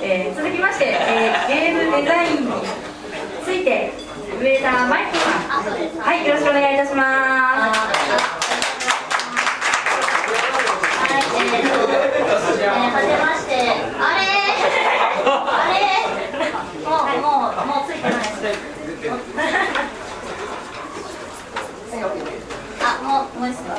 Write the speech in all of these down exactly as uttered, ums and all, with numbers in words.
えー、続きまして、えー、ゲームデザインについて上田舞子さん、はい、よろしくお願いいたします。 はい、えーと、えー、はじめまして、あれあれもう、もう、もうついてないですあ、もう、もうですか、はい、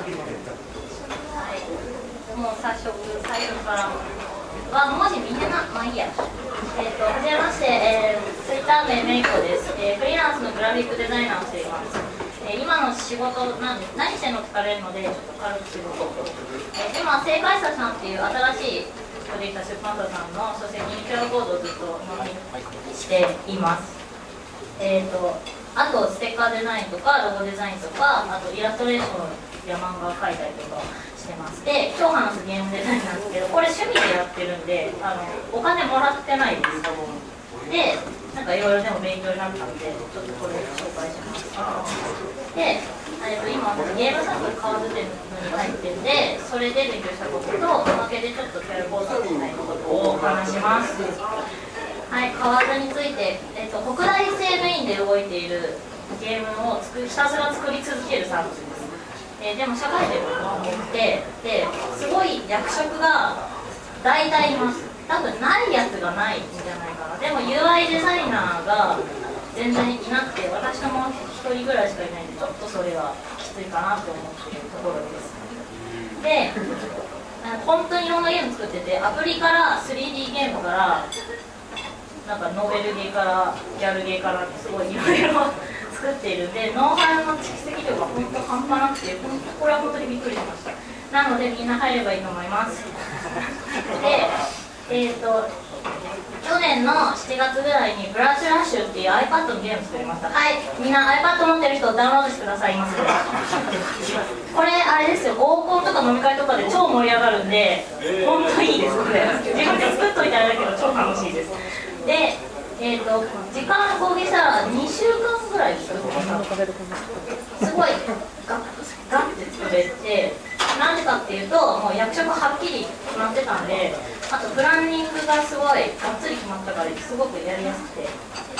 もう早速、最初からは、文字見えな、まあいいや。えーと、はじめまして、えー、ツイッター名めいこです、えー。フリーランスのグラフィックデザイナーをしています。えー、今の仕事なんです。何してんのって聞かれるので、ちょっと軽くすると、えー、今、正解者さんっていう新しいできた出版社さんの書籍に キューアール コードをずっと納品しています。えーと、あとステッカーデザインとかロゴデザインとか、あとイラストレーションや漫画描いたりとかしてまして、今日話すゲームデザインなんですけど、これ趣味でやってるんで、あのお金もらってないです。で、なんかいろいろでも勉強になったんで、ちょっとこれ紹介します。で、えー、と今ゲームサークル川津店に入ってるんで、それで勉強したこととおまけでちょっとキャラコードみたいなことをお話します。はい、川津について、えー、と国内製メインで動いているゲームをつくひたすら作り続けるサービスです。えー、でも社会でも多くて、ですごい役職が大体います。多分ないやつがないんじゃないかな。でも ユーアイ デザイナーが全然いなくて、私ともひとりぐらいしかいないんで、ちょっとそれはきついかなと思っているところです。で、本当にいろんなゲーム作ってて、アプリから スリーディー ゲームからなんかノベルゲーからギャルゲーからすごいいろいろ作っているんで、ノウハウの蓄積量が本当半端なくて、これは本当にびっくりしました。なのでみんな入ればいいと思います。で、えーと去年のしちがつぐらいにブラッシュラッシュっていう iPad のゲーム作りました。はい、みんな iPad 持ってる人ダウンロードしてください。ますこれあれですよ、合コンとか飲み会とかで超盛り上がるんで、本当にいいです。これ自分で作っといてあれだけど超楽しいです。で、えーと時間合計したらにしゅうかんぐらい作ってました。すごいガッガッて作れて、なんでかっていうと、もう役職はっきり決まってたんで、あとプランニングがすごいがっつり決まったから、すごくやりやすくて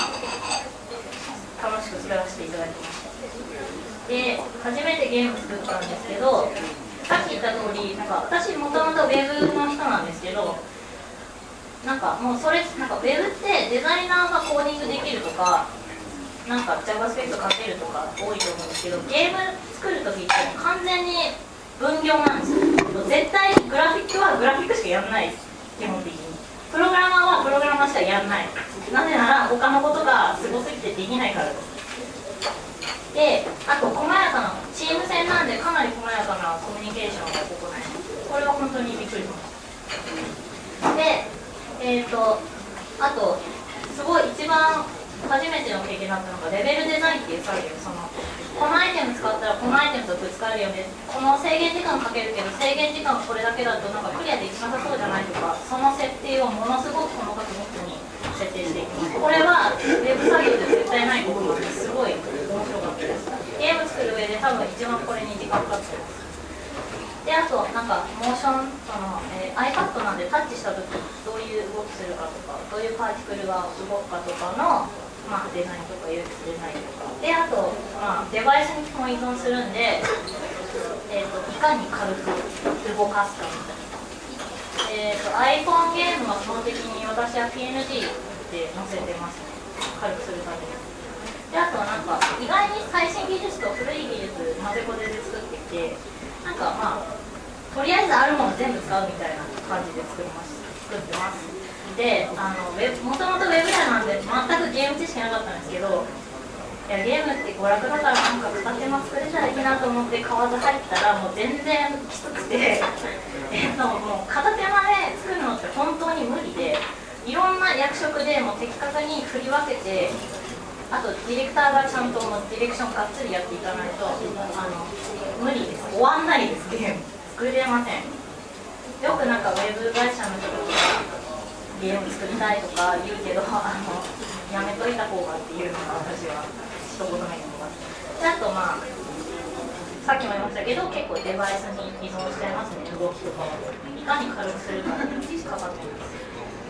楽しく作らせていただきました。で、初めてゲーム作ったんですけど、さっき言った通り、なんか私もともとウェブの人なんですけど、なんかもうそれなんかウェブってデザイナーがコーディングできるとか、なんか JavaScript 書けるとか多いと思うんですけど、ゲーム作るときって完全に分業なんですよ。絶対グラフィックはグラフィックしかやらないです。基本的にプログラマーはプログラマーしかやらない。なぜなら他のことがすごすぎてできないからです。で、あと細やかなチーム戦なんで、かなり細やかなコミュニケーションが行えます。これは本当にびっくりしました。で、えーとあとすごい一番初めての経験だったのがレベルデザインっていう作業。そのこのアイテム使ったらこのアイテムとぶつかるよね、この制限時間かけるけど制限時間これだけだとなんかクリアできなさそうじゃないとか、その設定をものすごく細かく密に設定していきます。これはウェブ作業で絶対ないことなんですごい面白かったです。ゲーム作る上で多分一番これに時間かかってます。で、あとなんかモーション、その、えー、iPad なんでタッチした時どういう動きするかとか、どういうパーティクルが動くかとかの、まあ、デザインとか ユーエックス デザインとかで、あと、まあ、デバイスに基本依存するんで、えー、といかに軽く動かすかみたいな、えー、と iPhone ゲームは基本的に私は ピーエヌジー で載せてますね、軽くするために。で、あとなんか意外に最新技術と古い技術混ぜこぜで作ってきて、なんかまあとりあえずあるもの全部使うみたいな感じで作りました作ってます。で、あのもともとウェブ屋なんで全くゲーム知識なかったんですけど、いやゲームって娯楽だからなんか片手間作れたらいいなと思って川津入ったらもう全然きつくてえっともう片手間で作るのって本当に無理で、いろんな役職でもう的確に振り分けて、あとディレクターがちゃんともうディレクションがっつりやっていかないとあの無理です。終わんないです。ゲーム作れません。よくなんかウェブ会社の人とかゲーム作りたいとか言うけど、あのやめといた方がっていうのが私は一言目に思います。で、あとまあさっきも言いましたけど、結構デバイスに依存しちゃいますね。動きとかをいかに軽くするかにかかっています。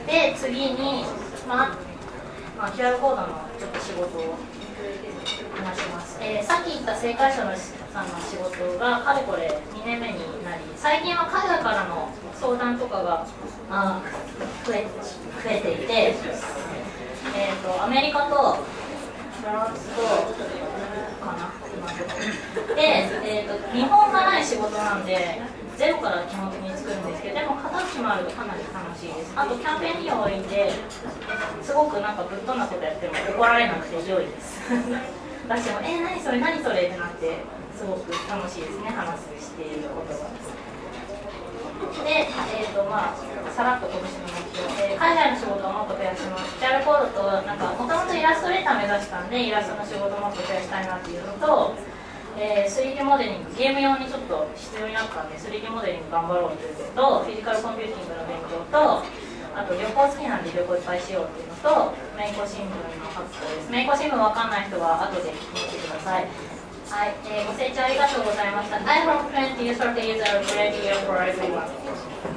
で次に、まあまあ、キューアール コードのちょっと仕事を話します。えー、さっき言った正解者のさんの仕事がかれこれにねんめになり、最近は海外からの相談とかがあ増え、増えていて、えーと、アメリカとフランスとかな今のところで、えーと、日本がない仕事なんでゼロから基本的に作るんですけど、でも形もあるとかなり楽しいです。あとキャンペーン費用多いんで、すごくなんかぶっ飛んだことやっても怒られなくて良いです私も「えー、何それ何それ」ってなってすごく楽しいですね、話していることが。で、えーとまあ、さらっと今年の目標、えー、海外の仕事をもっと増やします。キューアール コードとなんかもともとイラストレーター目指したんでイラストの仕事をもっと増やしたいなっていうのと、えー、スリーディー モデリング、ゲーム用にちょっと必要になったんで スリーディー モデリング頑張ろうというのと、フィジカルコンピューティングの勉強と、あと旅行好きなんで旅行いっぱいしようっていうのと、メイコ新聞の発行です。メイコ新聞わかんない人は後で聞いてください。はい、えー、ご清聴ありがとうございました。I hope twenty years of the year are a great year for everyone.